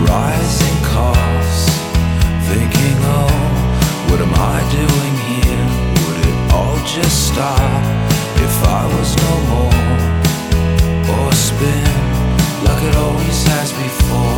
rising costs, thinking, oh, what am I doing here? Would it all just stop if I was no more?